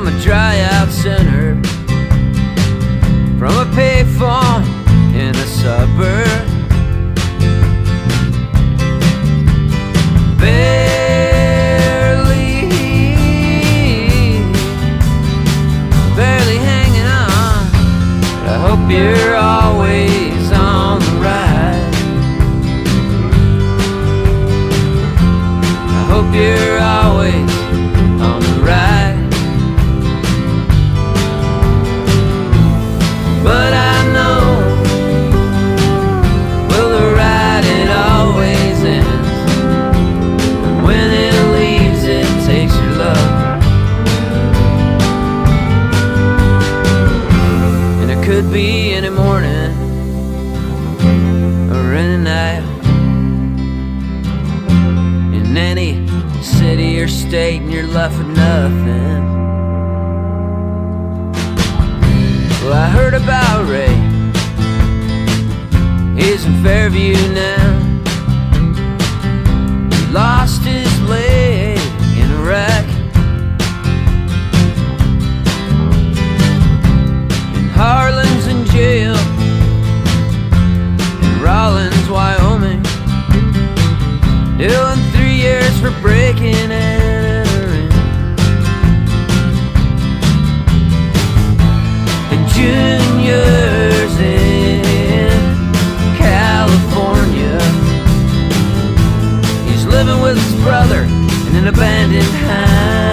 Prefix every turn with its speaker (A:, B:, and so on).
A: from a dry-out center, from a payphone in a suburb. Barely hanging on, but I hope you're always on the ride. I hope you're always on the ride. But I know, well, the ride, it always ends, and when it leaves, it takes your love. And it could be any morning or any night, in any city or state, and you're left with nothing. Well, I heard about Ray, he's in Fairview now. He lost his leg in a wreck, and Harlan's in jail in Rawlins, Wyoming, doing 3 years for breaking and entering. And Junior's in California, he's living with his brother in an abandoned house.